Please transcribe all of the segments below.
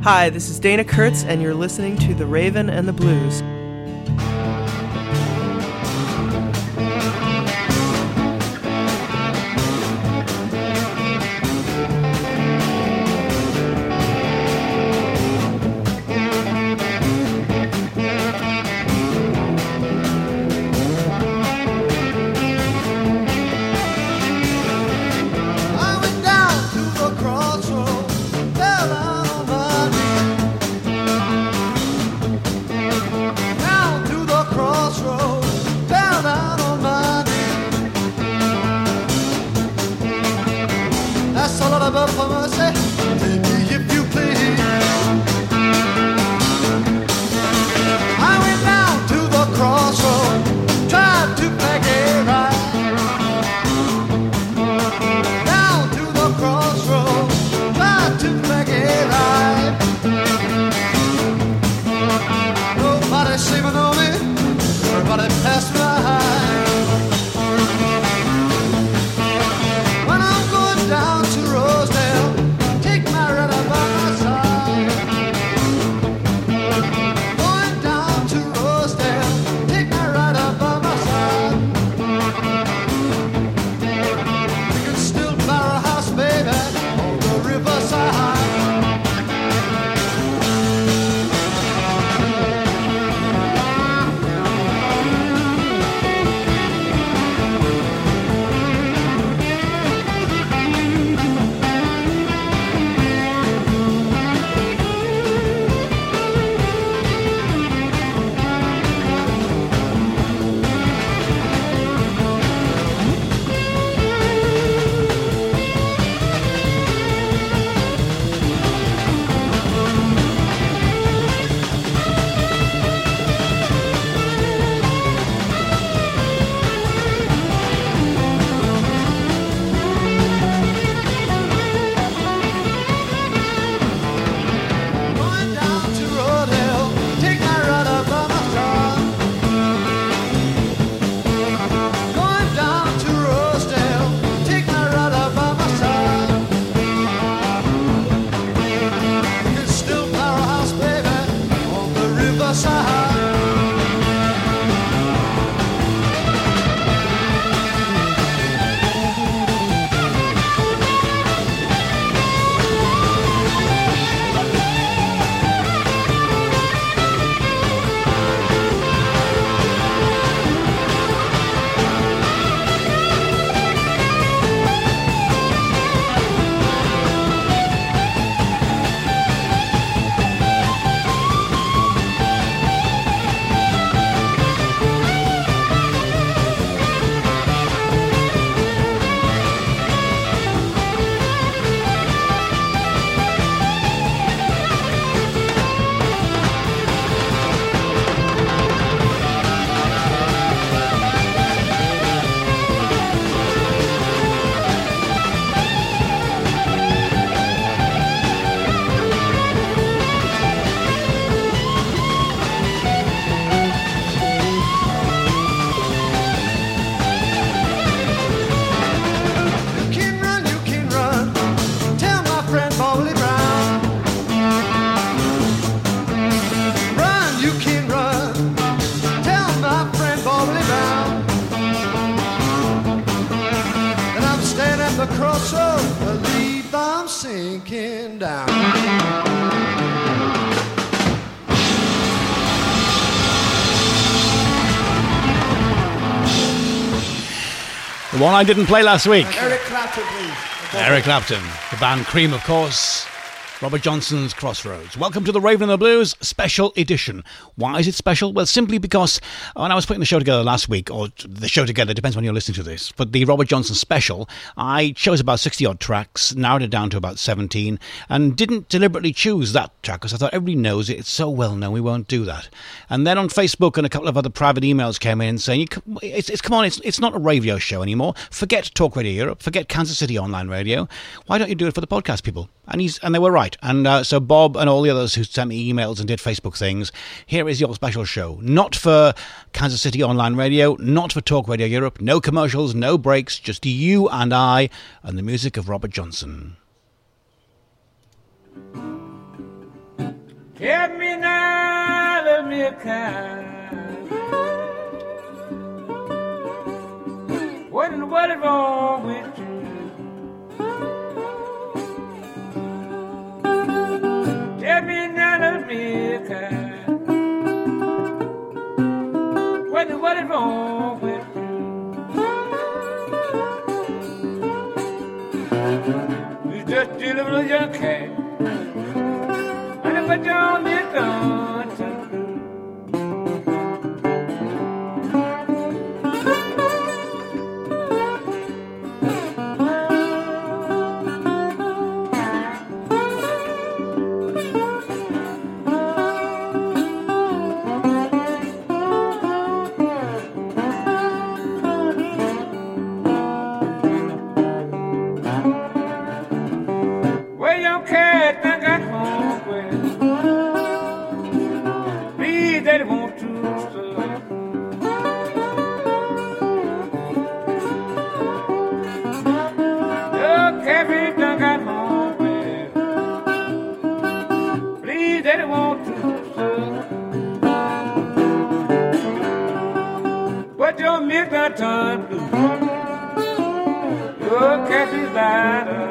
Hi, this is Dana Kurtz, and you're listening to The Raven and the Blues. The one I didn't play last week. Eric Clapton, please. Eric Clapton. The band Cream, of course. Robert Johnson's Crossroads. Welcome to the Raven and the Blues special edition. Why is it special? Well, simply because when I was putting the show together last week, or the show together, depends when you're listening to this, but the Robert Johnson special, I chose about 60-odd tracks, narrowed it down to about 17, and didn't deliberately choose that track because I thought everybody knows it, it's so well known, we won't do that. And then on Facebook and a couple of other private emails came in saying, it's not a radio show anymore. Forget Talk Radio Europe, forget Kansas City Online Radio. Why don't you do it for the podcast, people? And they were right. And so Bob and all the others who sent me emails and did Facebook things, here is your special show. Not for Kansas City Online Radio, not for Talk Radio Europe, no commercials, no breaks, just you and I and the music of Robert Johnson. Tell me now, love me a kind. What in the world is wrong with you? Tell me now, love me a kind. What in the world is wrong with you? You just still a little young cat. But you're me gone to where your cat done got home with. That won't you stop? Your cafe done got home with. Please, that won't you stop? But your milk done turned blue. Your cafe's light up.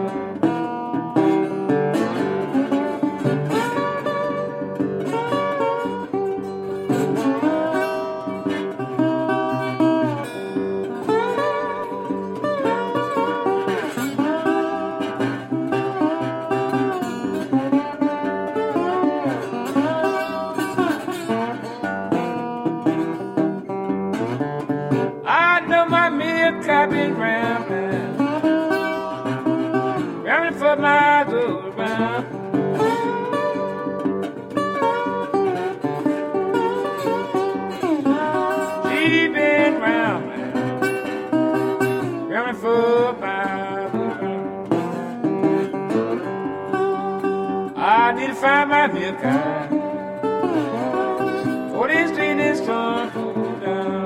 I've been rambling for miles around. She been rambling for miles around. I need to find my milk cow. For this day this sun cool down.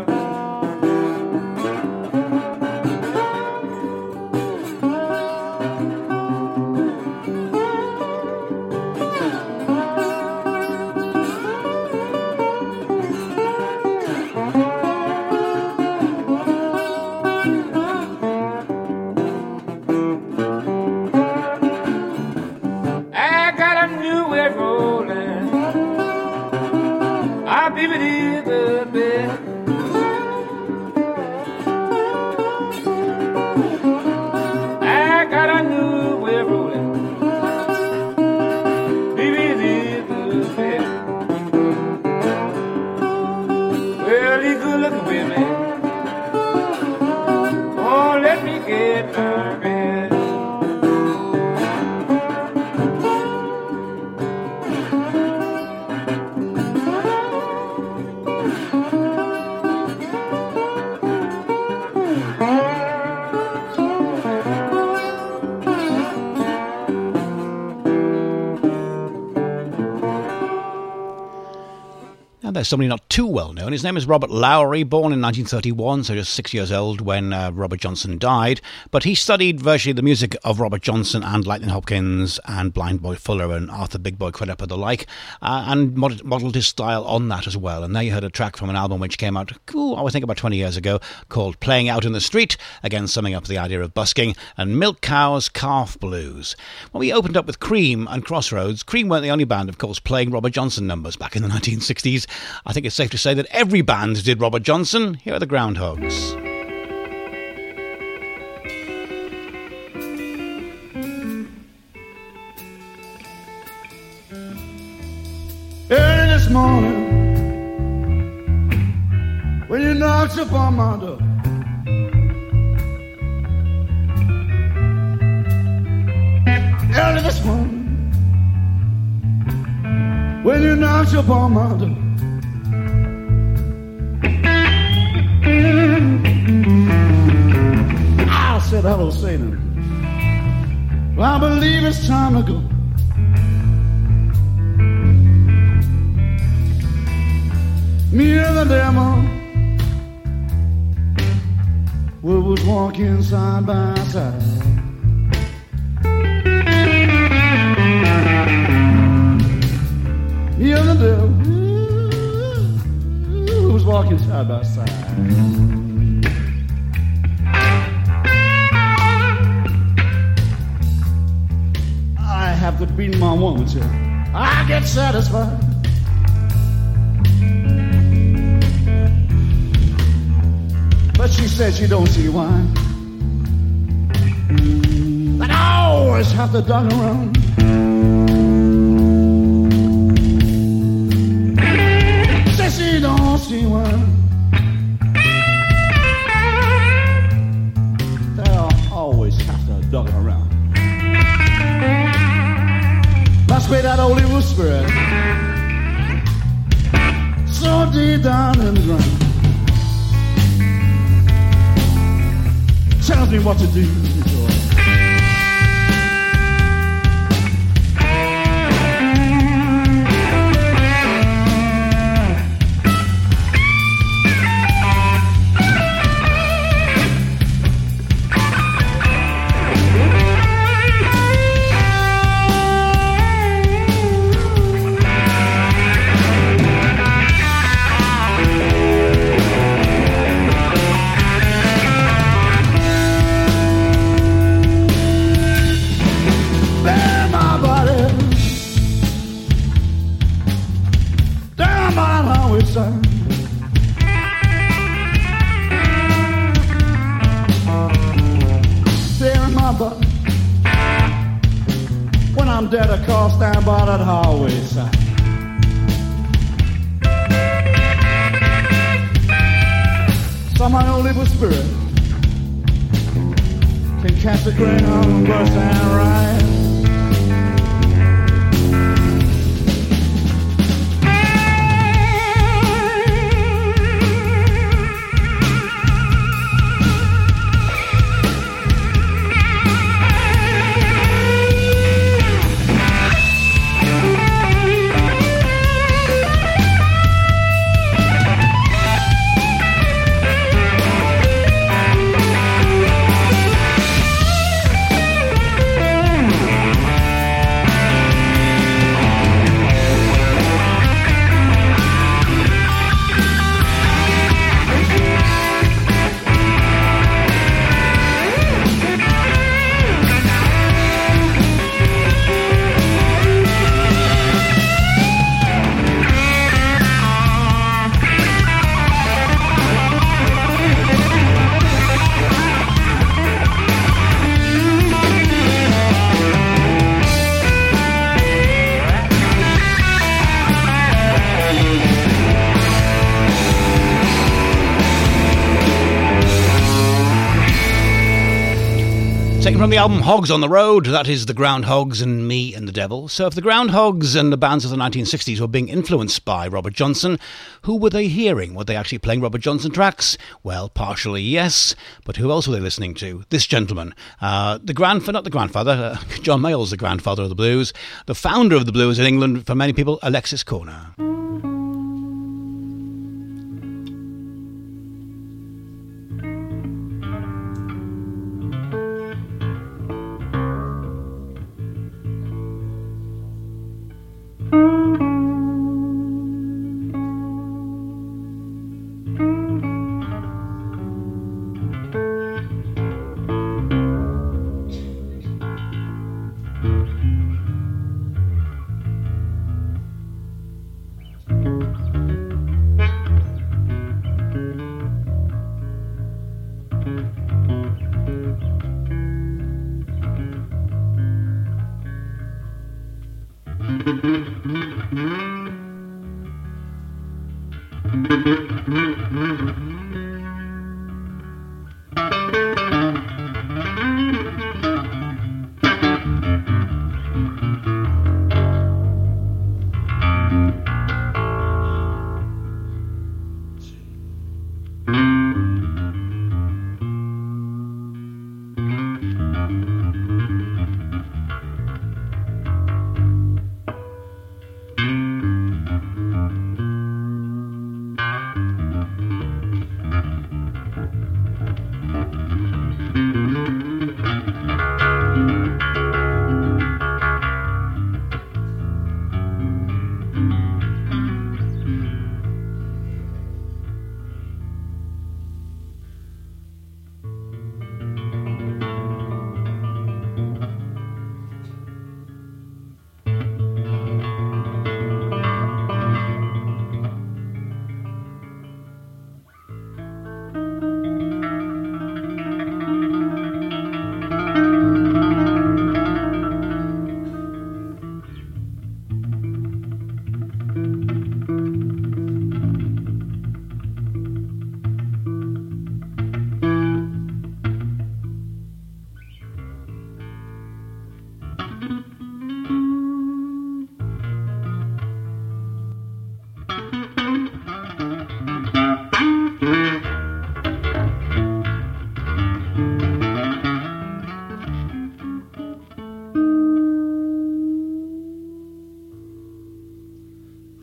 There's somebody not too well known. His name is Robert Lowry, born in 1931, so just 6 years old when Robert Johnson died. But he studied virtually the music of Robert Johnson and Lightning Hopkins and Blind Boy Fuller and Arthur Big Boy Crudup and the like, and modelled his style on that as well. And there you heard a track from an album which came out, I would think about 20 years ago, called Playing Out in the Street, again summing up the idea of busking, and Milk Cow's Calf Blues. When we opened up with Cream and Crossroads, Cream weren't the only band, of course, playing Robert Johnson numbers back in the 1960s. I think it's safe to say that every band did Robert Johnson. Here are the Groundhogs. Early this morning, when you knocked upon my door, early this morning, when you knocked upon my door, I said, hello, Satan. Well, I believe it's time to go. Me and the devil, we was walking side by side. walking side by side. I have to beat my woman till I get satisfied. But she said she don't see why that I always have to dug around. Says she don't see why that I always have to dug around. Must be that old evil spirit so deep down in the ground. Tells me what to do. When I'm dead, I call stand by that highway side. So my old evil spirit can catch the greyhound and burst and ride. Taken from the album Hogs on the Road, that is the Groundhogs and Me and the Devil. So if the Groundhogs and the bands of the 1960s were being influenced by Robert Johnson, who were they hearing? Were they actually playing Robert Johnson tracks? Well, partially yes, but who else were they listening to? This gentleman, John Mayall's the grandfather of the blues, the founder of the blues in England, for many people, Alexis Korner.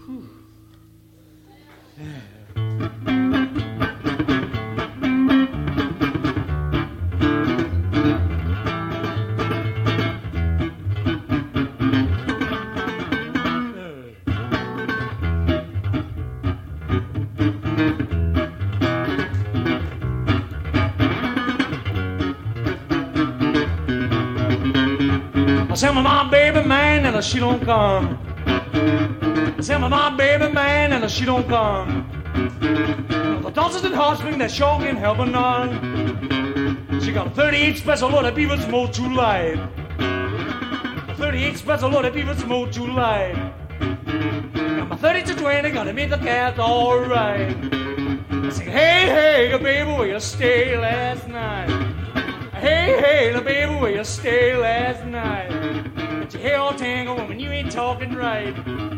I said my baby man and she don't come. I said my baby man and she don't come. The dancers in Hot Spring that sure can help her none. She got a 38 special load of beaver smoke too light. A 38 special load of beaver smoke too light. Got my 32-20, gotta make the cat alright. I sing, hey, hey, baby, where you stay last night? Hey, hey, the baby, where you stay last night? But your hair all tangled, woman, you ain't talking right.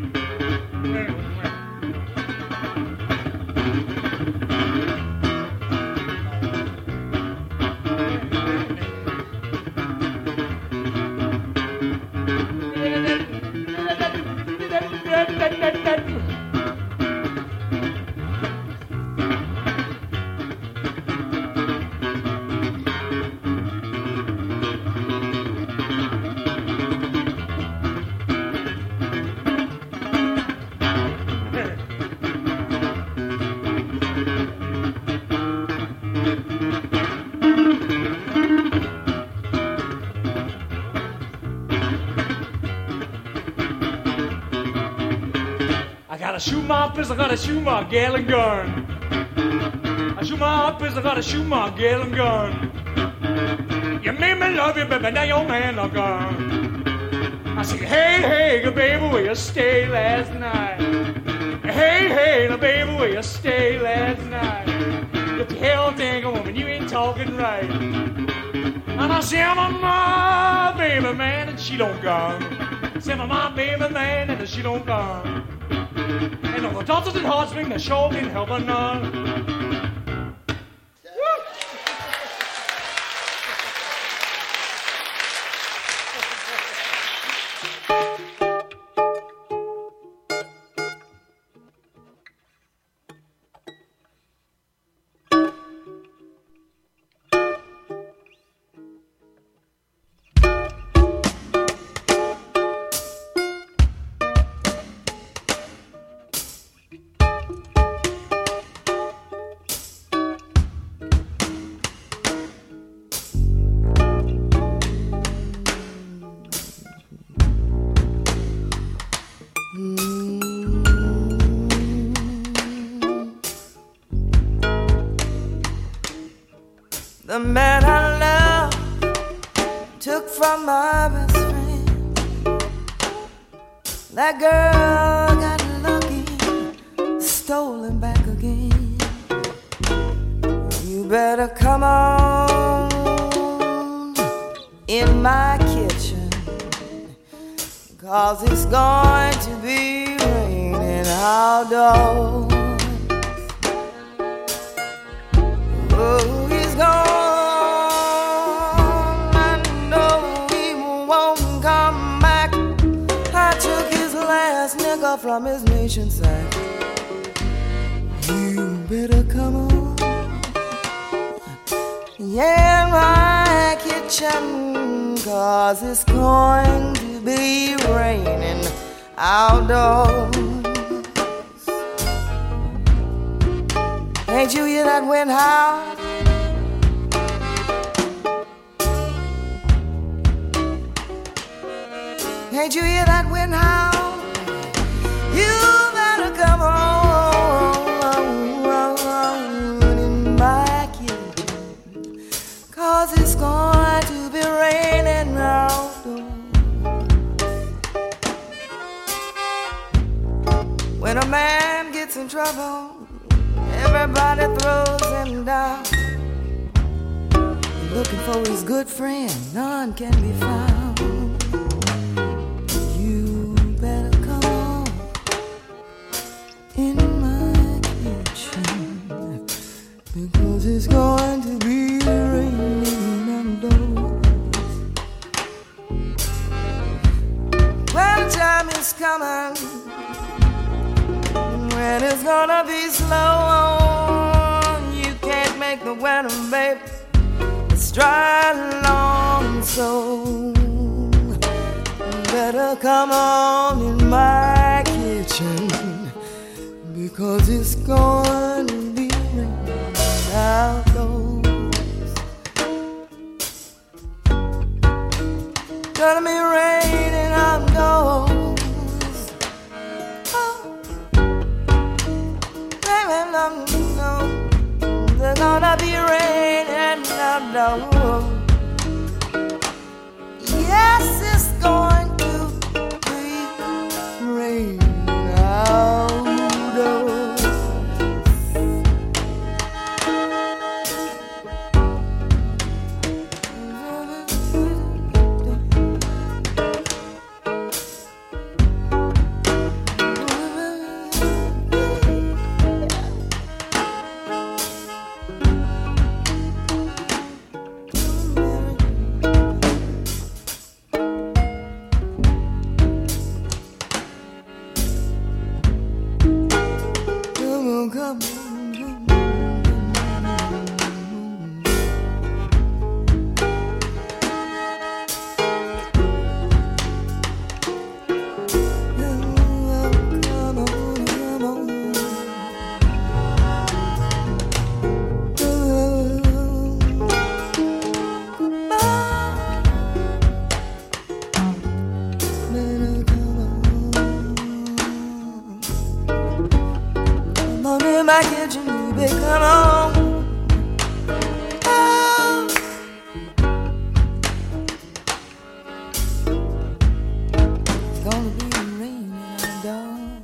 Shoot my pistol, gotta shoot my gallon gun. I shoot my pistol, gotta shoot my gallon gun. You made me love you, baby, now your man are gone. I say, hey, hey, baby, where you stay last night? Hey, hey, baby, where you stay last night? Get the hell tangled, woman, you ain't talking right. And I say, I'm my baby man, and she don't come. I say, I'm my baby man, and she don't come. And all the dancers in Hot Spring, they sure can help her none. The man I love took from my best friend. That girl got lucky, stolen back again. You better come on in my kitchen, 'cause it's going to be raining outdoors. Oh, he's gone. From his nation side, you better come on in my kitchen, 'cause it's going to be raining outdoors. Can't you hear that wind howl? Can't you hear that wind howl? You better come on in my kitchen, 'cause it's going to be raining outdoors. When a man gets in trouble, everybody throws him down. Looking for his good friend, none can be found. In my kitchen, because it's going to be raining outdoors. Well, the time is coming and it's gonna be slow. You can't make the weather, baby. It's dry long, so better come on in my kitchen, because it's going to be raining outdoors. Gonna be raining outdoors. Oh. There's gonna be raining outdoors. Yes, it's going to be raining outdoors. My kitchen, baby, come on. Oh. It's gonna be raining outdoors.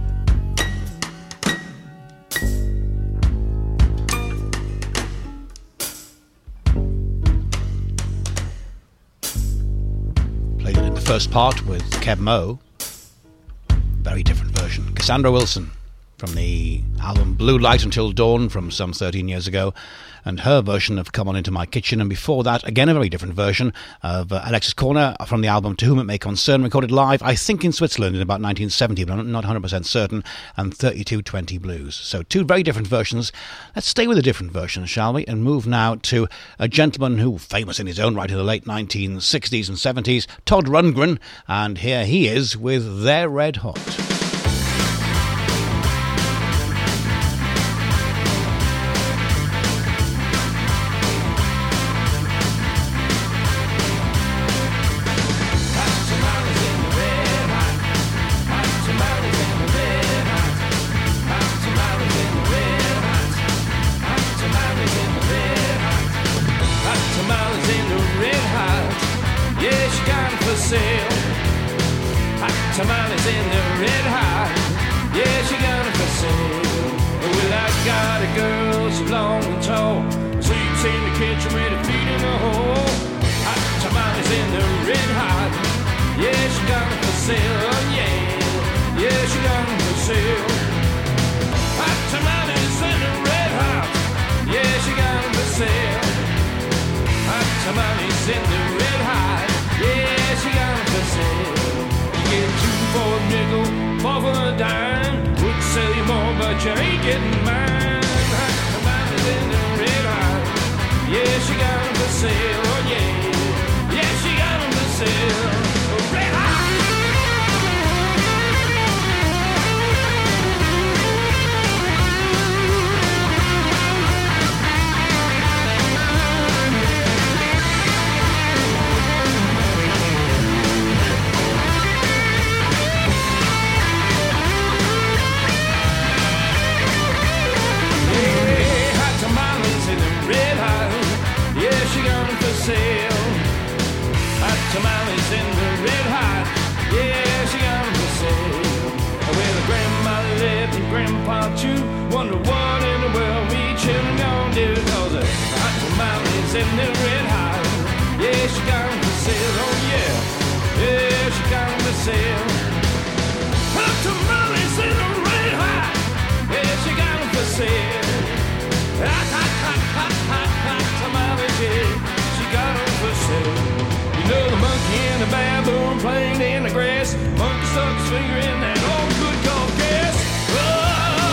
Played it in the first part with Kev Moe. Very different version. Cassandra Wilson from the album Blue Light Until Dawn from some 13 years ago, and her version of Come On Into My Kitchen. And before that, again a very different version of Alexis Corner from the album To Whom It May Concern, recorded live, I think in Switzerland in about 1970, but I'm not 100% certain, and 3220 Blues. So two very different versions. Let's stay with a different version, shall we, and move now to a gentleman who, famous in his own right in the late 1960s and 70s, Todd Rundgren, and here he is with They're Red Hot. Tamales in the red hot, yeah, she got it for sale. Well, I got a girl, she's long and tall, sleeps in the kitchen with her feet in the hole. Hot tamales in the red hot, yeah, she got it for sale. Oh, yeah, yeah, she got it for sale. Hot tamales in the red hot, yeah, she got it for sale. Hot tamales in the red hot, yeah, she got it for sale. Get 2 for a nickel, 4 for a dime. Would sell you more, but you ain't getting mine. Hot tamales in the red hot, yeah, she got them for sale. Oh yeah, yeah, she got them for sale. Red hot. Hot tamales in the red hot, yeah, she got them for sale. Well, grandma left and grandpa too. Wonder what in the world we children gonna do, 'cause hot tamales in the red hot, yeah, she got them for sale. Oh yeah, yeah, she got them for sale. Hot tamales in the red hot, yeah, she got them for sale. Hot, hot, hot, hot, hot, hot tamales, yeah, she got them for sale. You know the monkey and the baboon playing in the grass. Monkey stuck his finger in that old good cold gas. Oh,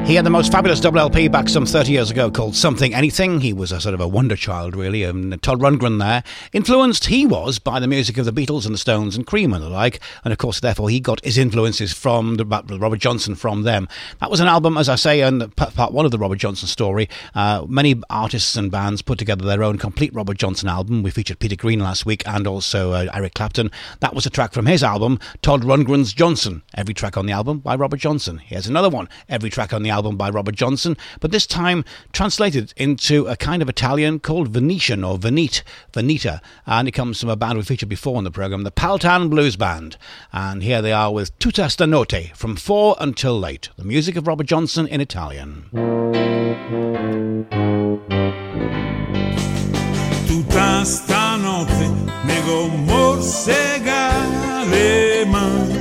He had the most fabulous double LP back some 30 years ago called Something Anything. He was a sort of a wonder child, really. Todd Rundgren there. Influenced, he was, by the music of the Beatles and the Stones and Cream and the like. And of course, therefore, he got his influences from Robert Johnson from them. That was an album, as I say, and part one of the Robert Johnson story. Many artists and bands put together their own complete Robert Johnson album. We featured Peter Green last week and also Eric Clapton. That was a track from his album, Todd Rundgren's Johnson. Every track on the album by Robert Johnson. Here's another one. Every track on the album by Robert Johnson, but this time translated into a kind of Italian called Venetian or Venita, and it comes from a band we featured before on the programme, the Paltan Blues Band, and here they are with Tutta Stanotte, from 4 until late, the music of Robert Johnson in Italian. Tutta stanotte nego morsega le mani.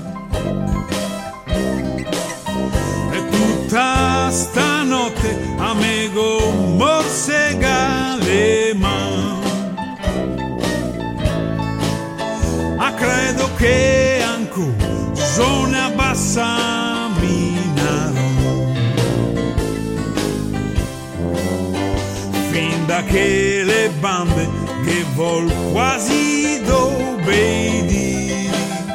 Tutta stanotte amico morsega le mani. Ma credo che ancora bisogna bassaminare fin da che le bande che vol quasi d'obbedire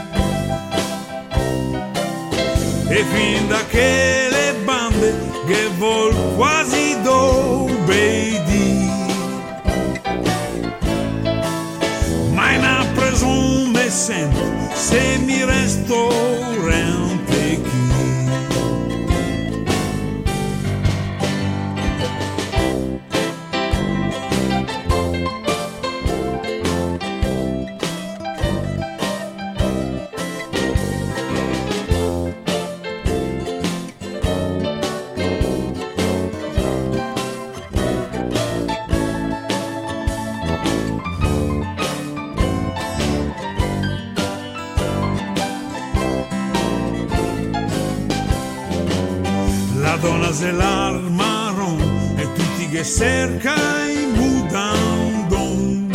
e fin da che che vol quasi d'obbedire ma in ha preso un me sento se mi resto rente qui. Donna se l'armaron e tutti che cerca i mudandon.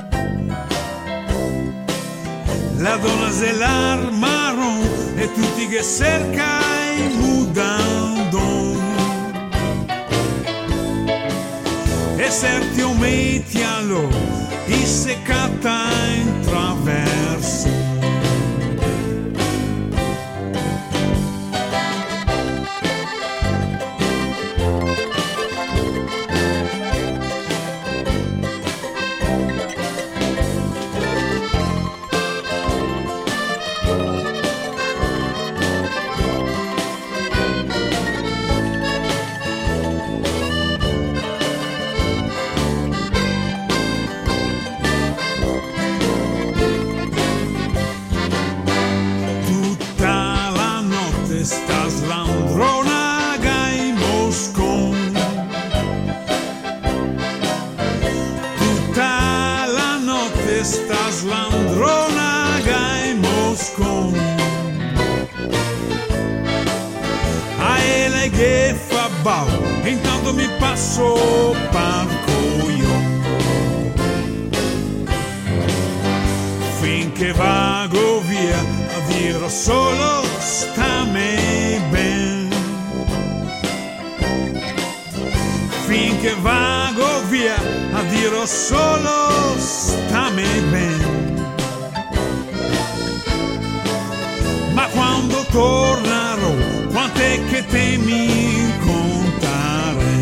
La donna se l'armaron e tutti che cerca i mudandon. E certi ometti allora i seccata in traverso. E intanto mi passo parco io finché vago via a dirò solo stammi ben. Finché vago via a dirò solo stammi ben. Ma quando tornerò quant'è che temi contare?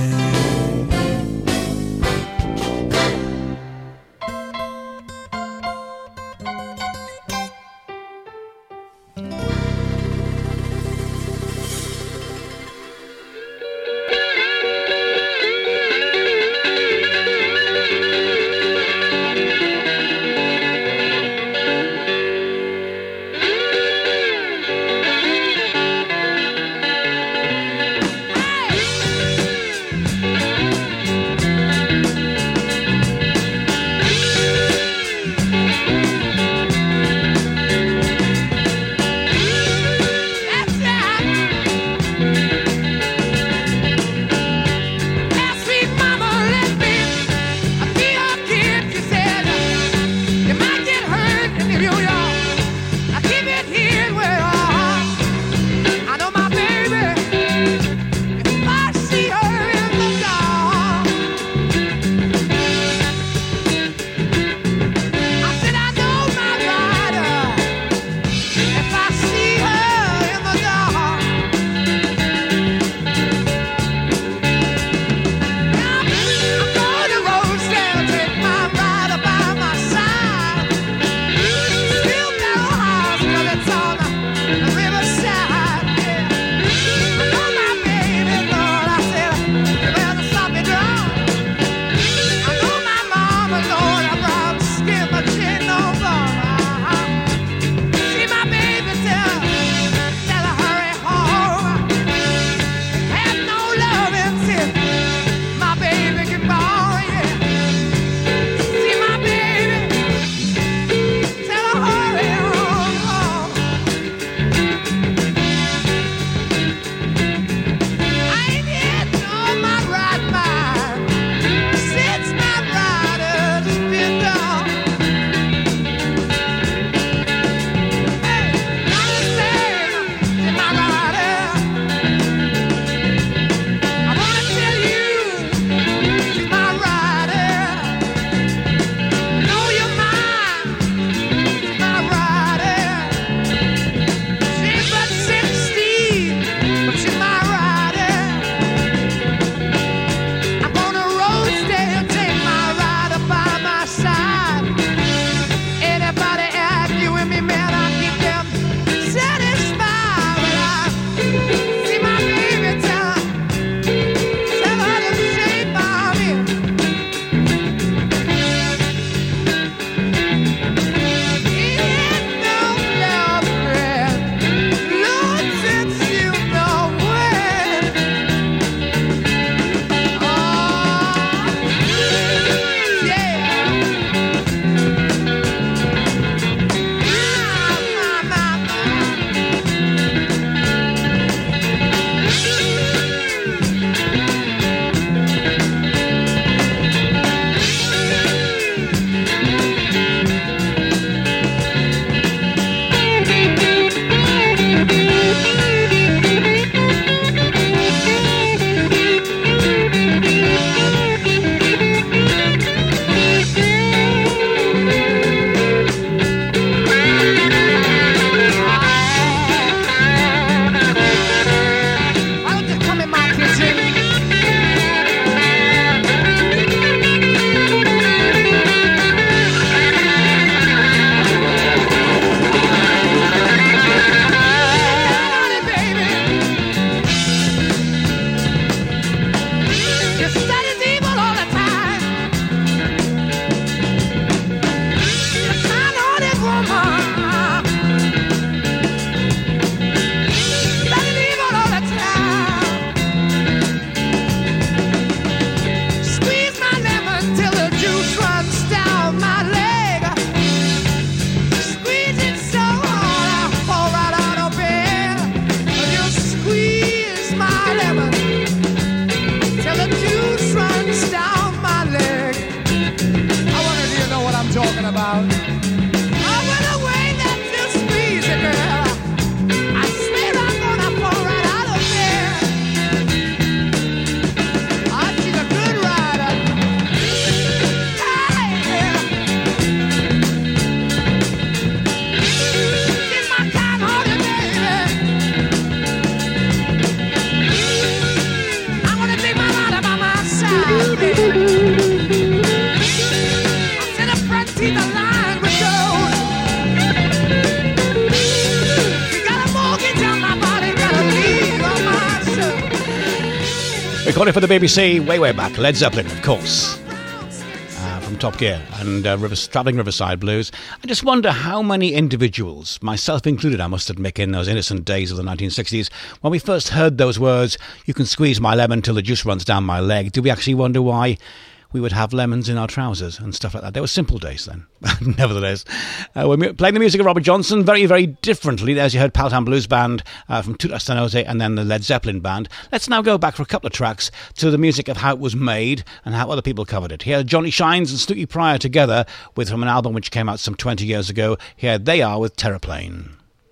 Recorded for the BBC way back. Led Zeppelin, of course. From Top Gear and Travelling Riverside Blues. I just wonder how many individuals, myself included, I must admit, in those innocent days of the 1960s, when we first heard those words, "You can squeeze my lemon till the juice runs down my leg," did we actually wonder why we would have lemons in our trousers and stuff like that? They were simple days then. Nevertheless, we're playing the music of Robert Johnson very, very differently. As you heard, Powhatan Blues Band from Tula Stenoze and then the Led Zeppelin Band. Let's now go back for a couple of tracks to the music of how it was made and how other people covered it. Here, Johnny Shines and Snooky Pryor together with from an album which came out some 20 years ago. Here they are with Terraplane.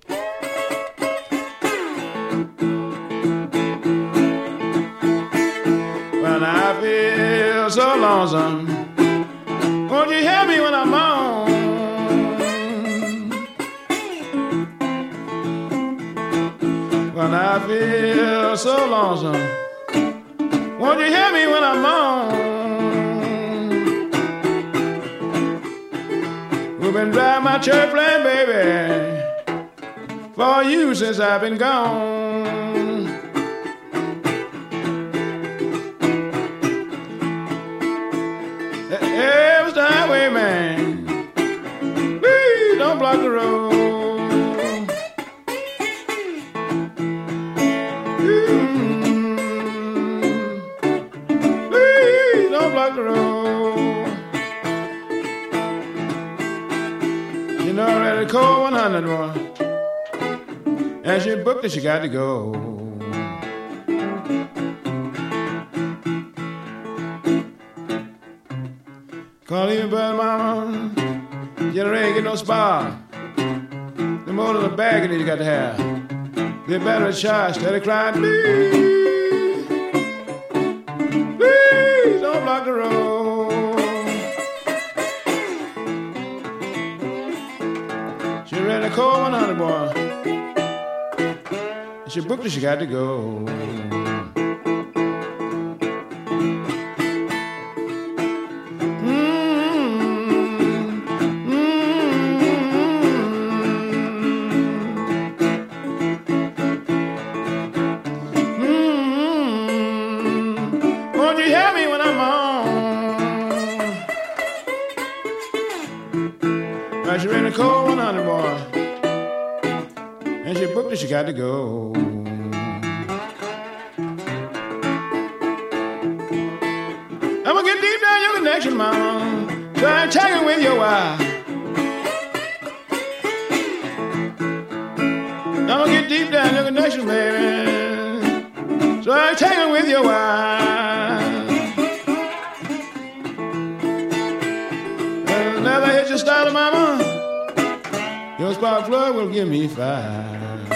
When I feel so lonesome, won't you help me when I'm on? When I feel so lonesome, won't you help me when I'm on? We've been driving my church plane, baby, for you since I've been gone. Every highway man, please don't block the road. Please don't block the road. You know, I read a call 100 one, and she booked it, she got to go. Call even bird mama, you ain't get no spark. The more than the bag that you got to have. The better charge, steady crying, please, please don't block the road. She read a call 100 boy, and she booked it, she got to go. She ran a cold 100 boy, and she booked it, she got to go. I'ma get deep down your connection, mama. Try and tag it with your wife. I'ma get deep down your connection, baby. So I tag it with your wife. And never hit your style, mama. Your spark plug will give me fire.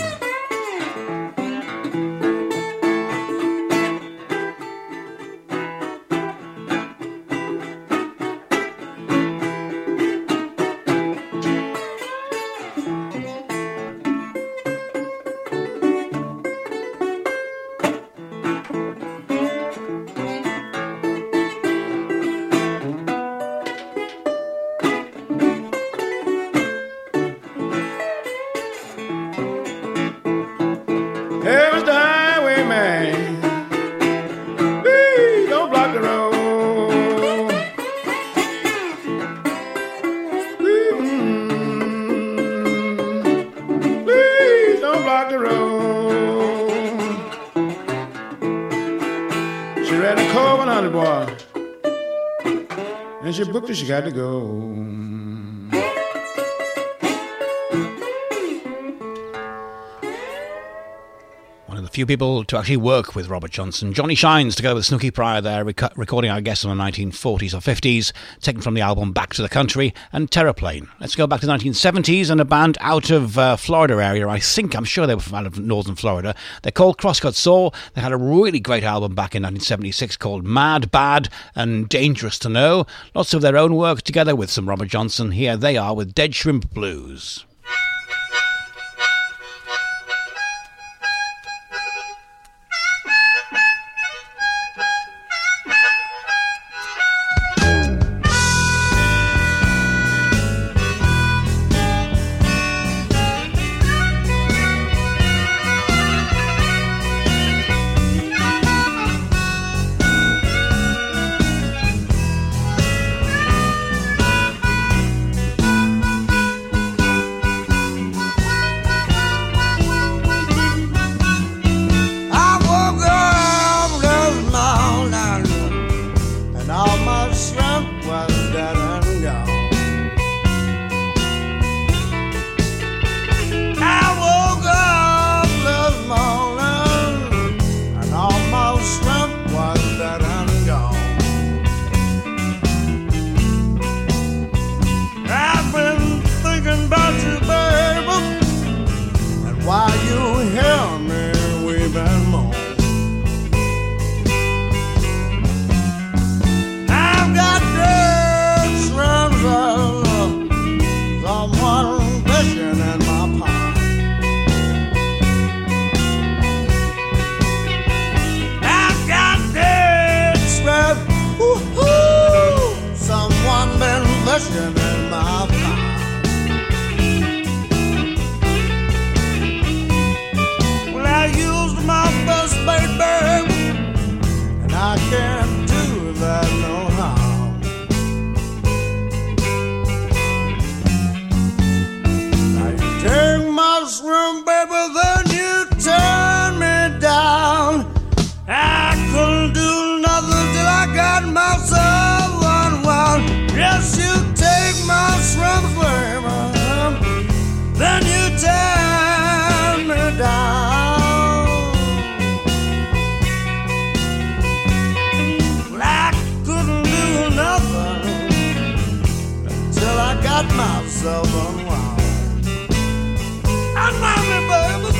She booked it, she got to go. One of the few people to actually work with Robert Johnson. Johnny Shines together with Snooky Pryor there, recording, I guess, in the 1940s or 50s, taken from the album Back to the Country, and Terraplane. Let's go back to the 1970s and a band out of Florida area. I'm sure they were from out of northern Florida. They're called Crosscut Soul. They had a really great album back in 1976 called Mad, Bad and Dangerous to Know. Lots of their own work together with some Robert Johnson. Here they are with Dead Shrimp Blues. got myself unwound. Unwound me, baby.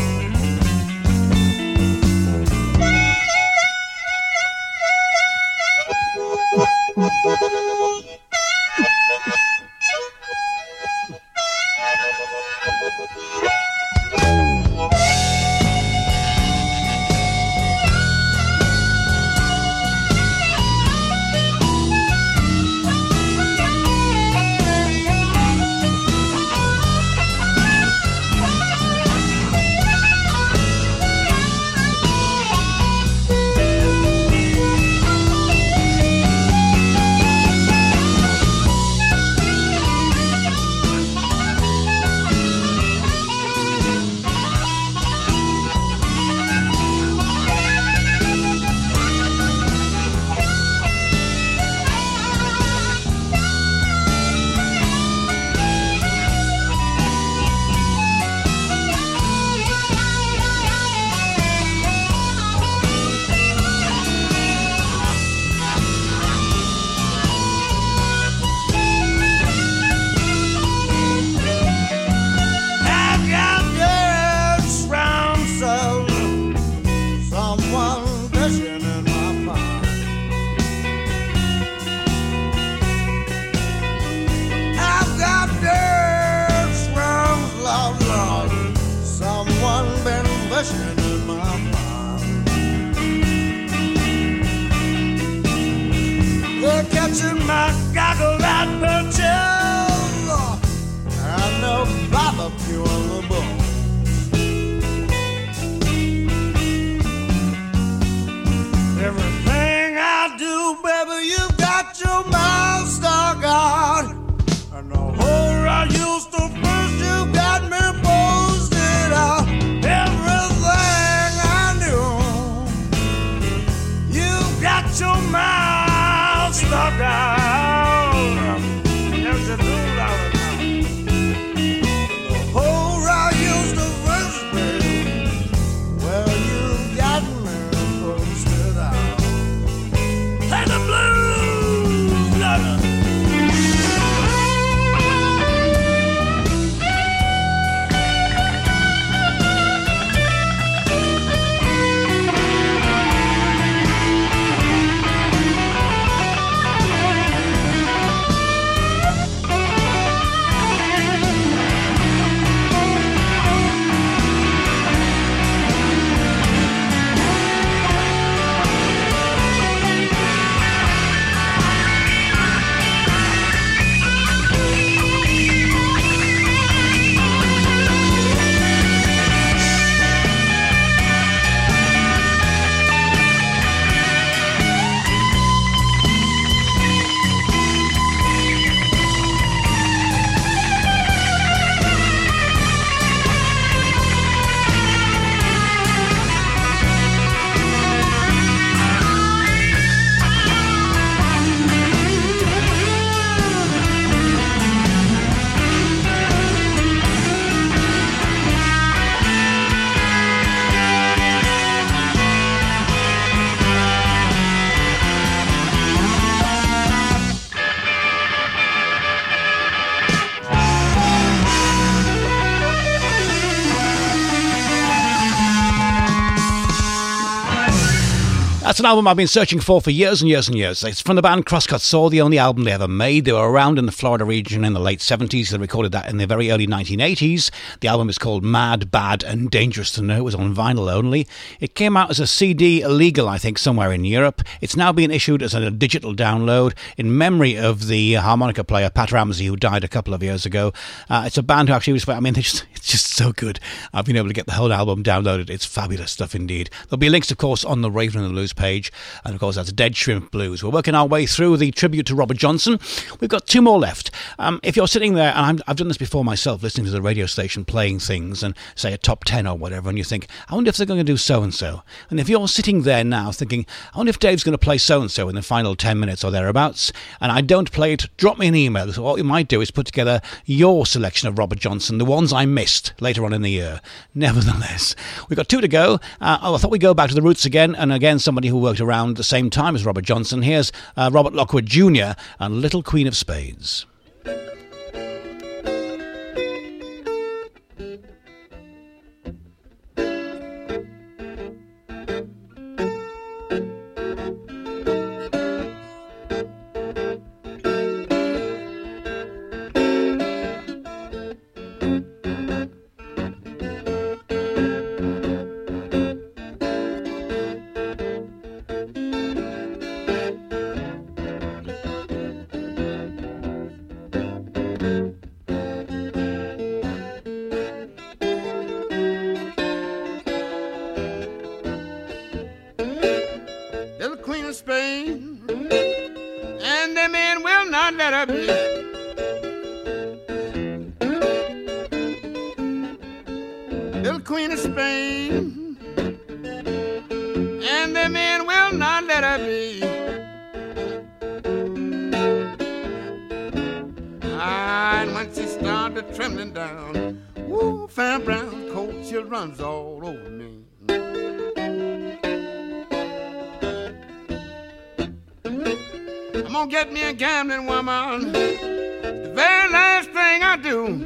That's an album I've been searching for years and years and years. It's from the band Crosscut Saw, the only album they ever made. They were around in the Florida region in the late 70s. They recorded that in the very early 1980s. The album is called Mad, Bad and Dangerous to Know. It was on vinyl only. It came out as a CD, illegal, I think, somewhere in Europe. It's now being issued as a digital download in memory of the harmonica player Pat Ramsey, who died a couple of years ago. It's a band who actually was, I mean, it's just so good. I've been able to get the whole album downloaded. It's fabulous stuff indeed. There'll be links, of course, on the Raven and the Blues page, and of course that's Dead Shrimp Blues. We're working our way through the tribute to Robert Johnson. We've got two more left. If you're sitting there, and I've done this before myself, listening to the radio station playing things and say a top 10 or whatever, and you think, I wonder if they're going to do so-and-so. And if you're sitting there now thinking, I wonder if Dave's going to play so-and-so in the final 10 minutes or thereabouts, and I don't play it, drop me an email. So what you might do is put together your selection of Robert Johnson, the ones I missed later on in the year. Nevertheless, we've got two to go. I thought we'd go back to the roots again, and again somebody who worked around the same time as Robert Johnson. Here's Robert Lockwood Jr. and Little Queen of Spades. of Spain, and the men will not let her be. Little Queen of Spain, and the men will not let her be. And when she started trembling down, woo, Fan Brown, cold chill runs all over me. I'm gonna get me a gambling woman, the very last thing I do.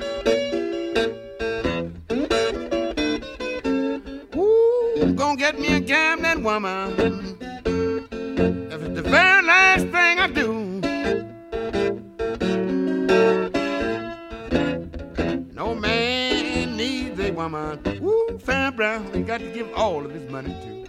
Ooh, I'm gonna get me a gambling woman, if it's the very last thing I do. No man needs a woman, ooh, Fan Brown, he got to give all of his money to.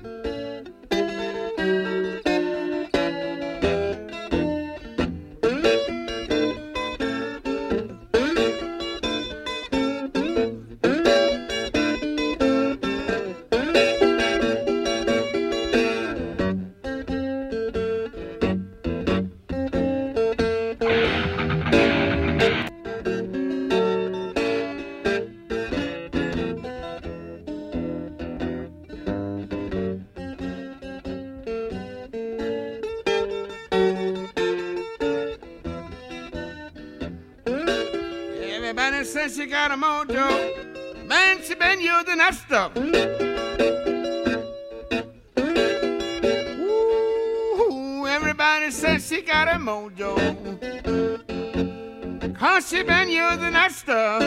Everybody says she got a mojo, man, she been using that stuff. Ooh, everybody says she got a mojo, 'cause she been using that stuff.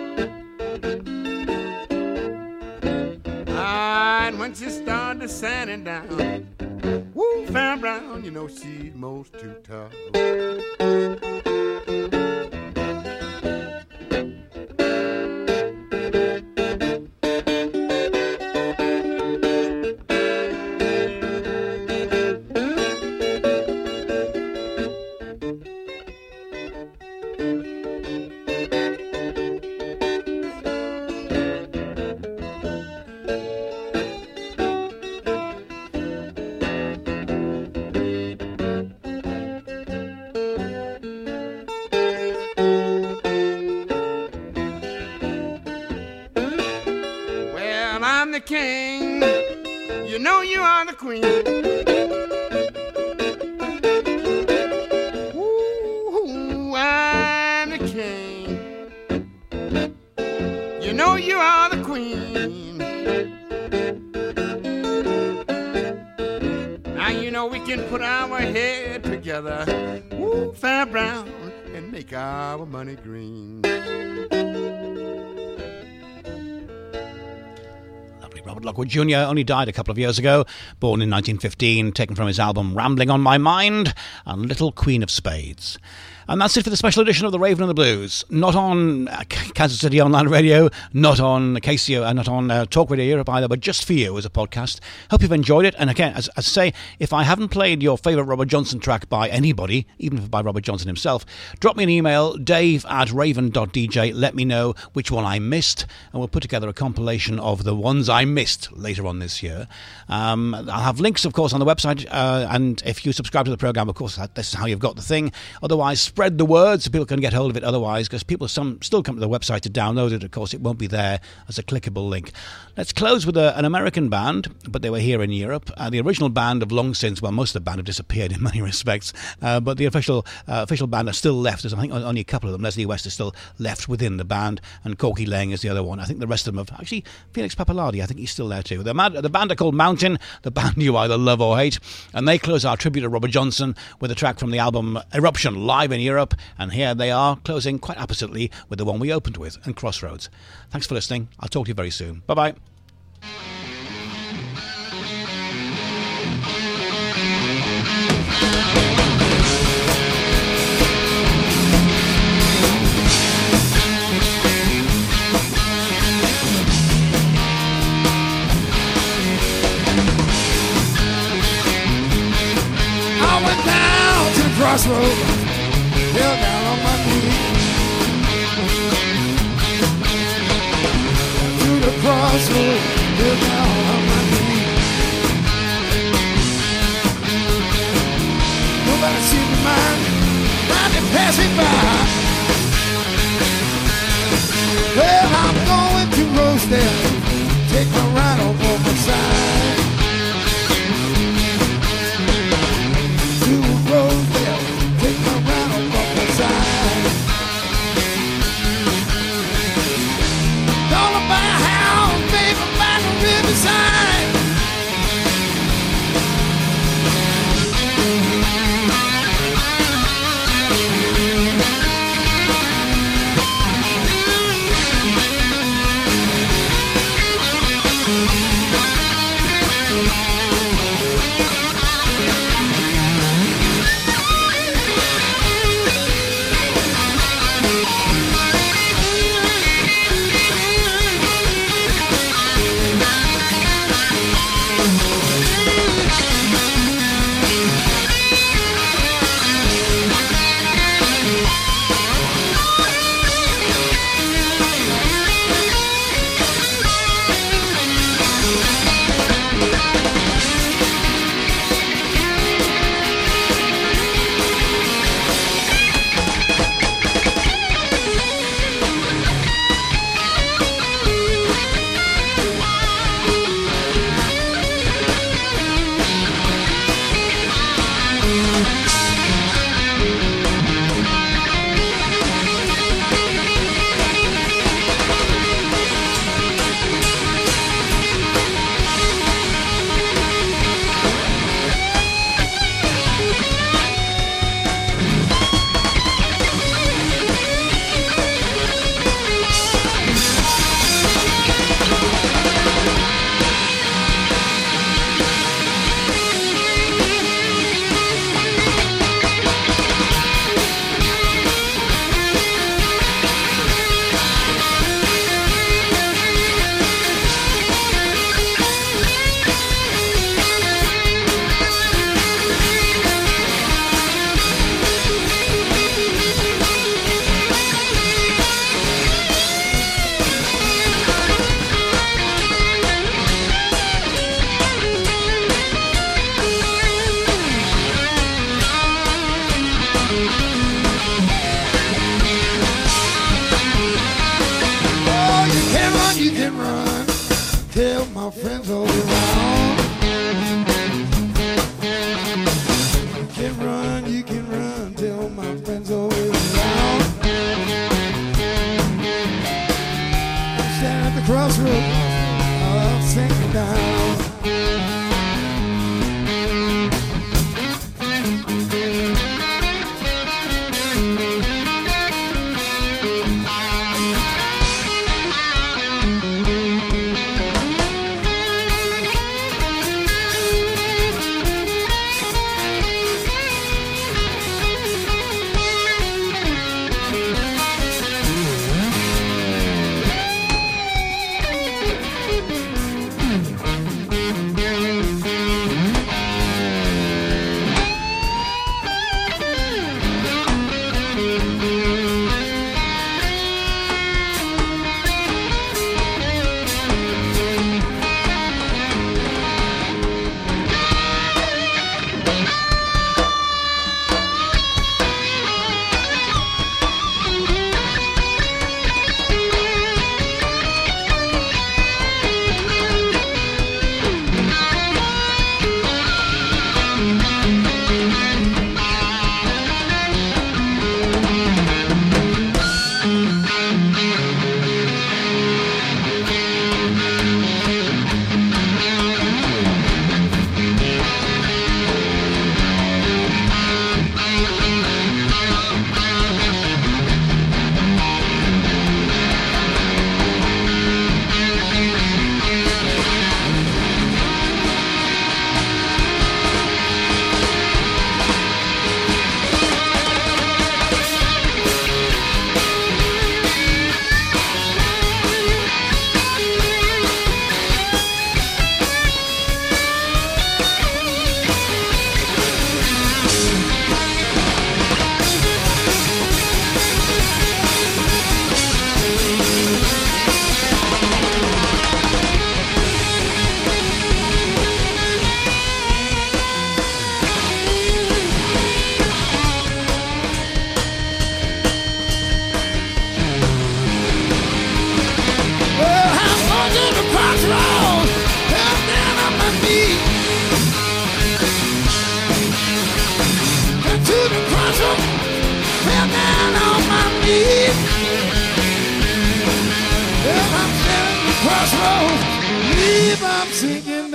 And when she started sanding down, woo, Fan Brown, you know she's most too tough. I'm the king, you know you are the queen. Ooh, I'm the king, you know you are the queen. Now you know we can put our head together, ooh, Fan Brown, and make our money green. Robert Lockwood Jr. only died a couple of years ago, born in 1915, taken from his album Rambling on My Mind and Little Queen of Spades. And that's it for the special edition of The Raven and the Blues. Not on Kansas City Online Radio, not on KCO, not on Talk Radio Europe either, but just for you as a podcast. Hope you've enjoyed it. And again, as I say, if I haven't played your favourite Robert Johnson track by anybody, even if by Robert Johnson himself, drop me an email, dave@raven.dj. Let me know which one I missed, and we'll put together a compilation of the ones I missed later on this year. I'll have links, of course, on the website, and if you subscribe to the programme, of course, this is how you've got the thing. Otherwise, spread the word so people can get hold of it otherwise, because people still come to the website to download it. Of course, it won't be there as a clickable link. Let's close with an American band, but they were here in Europe. The original band have long since, well, most of the band have disappeared in many respects, but the official band are still left. There's, I think, only a couple of them. Leslie West is still left within the band, and Corky Lang is the other one. I think the rest of them have, actually, Felix Pappalardi, I think he's still there too. The band are called Mountain, the band you either love or hate, and they close our tribute to Robert Johnson with a track from the album Eruption, live in Europe, and here they are closing quite oppositely with the one we opened with, and Crossroads. Thanks for listening. I'll talk to you very soon. Bye-bye. I went down to the crossroads, fell down on my knees. To the crossroads, fell down on my knees. my friends all around. You can run till my friends all around. I'm standing at the crossroads, I'm sinking down. Crossroads, leave, I'm sinking